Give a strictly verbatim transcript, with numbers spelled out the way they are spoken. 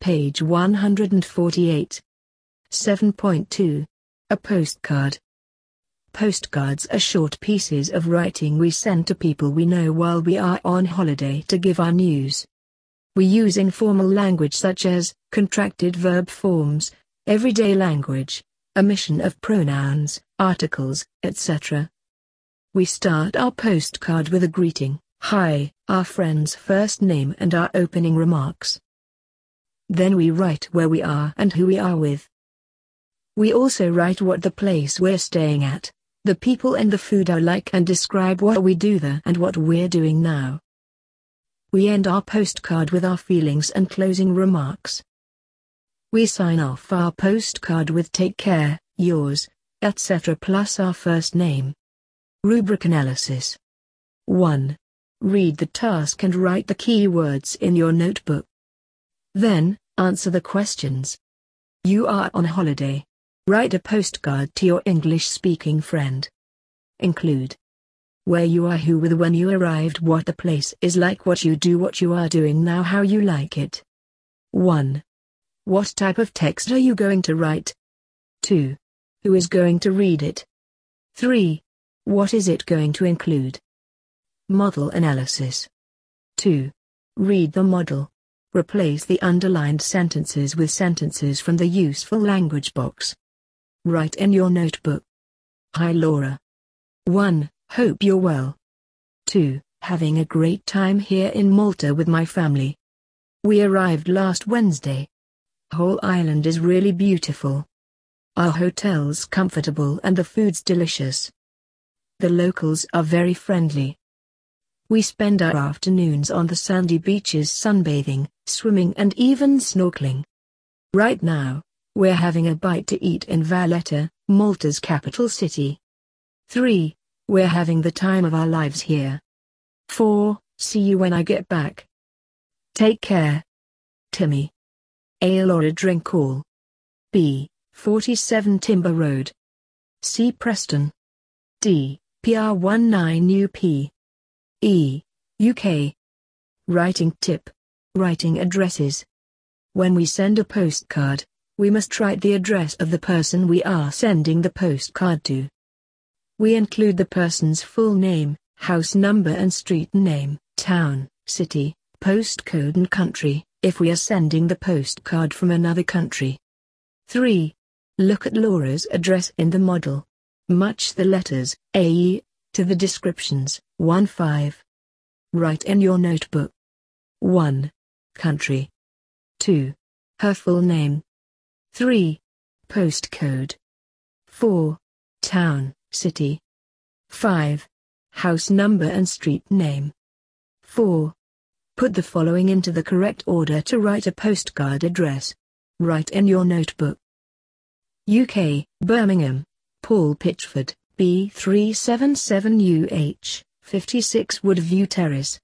page one hundred forty-eight. seven point two. A postcard. Postcards are short pieces of writing we send to people we know while we are on holiday to give our news. We use informal language such as contracted verb forms, everyday language, omission of pronouns, articles, et cetera. We start our postcard with a greeting, hi, our friend's first name and our opening remarks. Then we write where we are and who we are with. We also write what the place we're staying at, the people and the food are like, and describe what we do there and what we're doing now. We end our postcard with our feelings and closing remarks. We sign off our postcard with take care, yours, et cetera plus our first name. Rubric analysis. one. Read the task and write the key words in your notebook. Then, answer the questions. You are on holiday. Write a postcard to your English-speaking friend. Include where you are, who with, when you arrived, what the place is like, what you do, what you are doing now, how you like it. one. What type of text are you going to write? two. Who is going to read it? three. What is it going to include? Model analysis. two. Read the model. Replace the underlined sentences with sentences from the useful language box. Write in your notebook. Hi Laura. one. Hope you're well. two. Having a great time here in Malta with my family. We arrived last Wednesday. Whole island is really beautiful. Our hotel's comfortable and the food's delicious. The locals are very friendly. We spend our afternoons on the sandy beaches sunbathing, swimming and even snorkeling. Right now, we're having a bite to eat in Valletta, Malta's capital city. three. We're having the time of our lives here. four. See you when I get back. Take care. Timmy. A. Laura Drinkall. B. forty-seven Timber Road. C. Preston. D. P R nineteen U P. E. U K. Writing tip. Writing addresses. When we send a postcard, we must write the address of the person we are sending the postcard to. We include the person's full name, house number and street name, town, city, postcode and country, if we are sending the postcard from another country. three. Look at Laura's address in the model. Match the letters A to the descriptions. one five. Write in your notebook. one. Country. two. Her full name. three. Postcode. four. Town, city. five. House number and street name. four. Put the following into the correct order to write a postcard address. Write in your notebook. U K, Birmingham, Paul Pitchford, B three seven seven U H, fifty-six Woodview Terrace,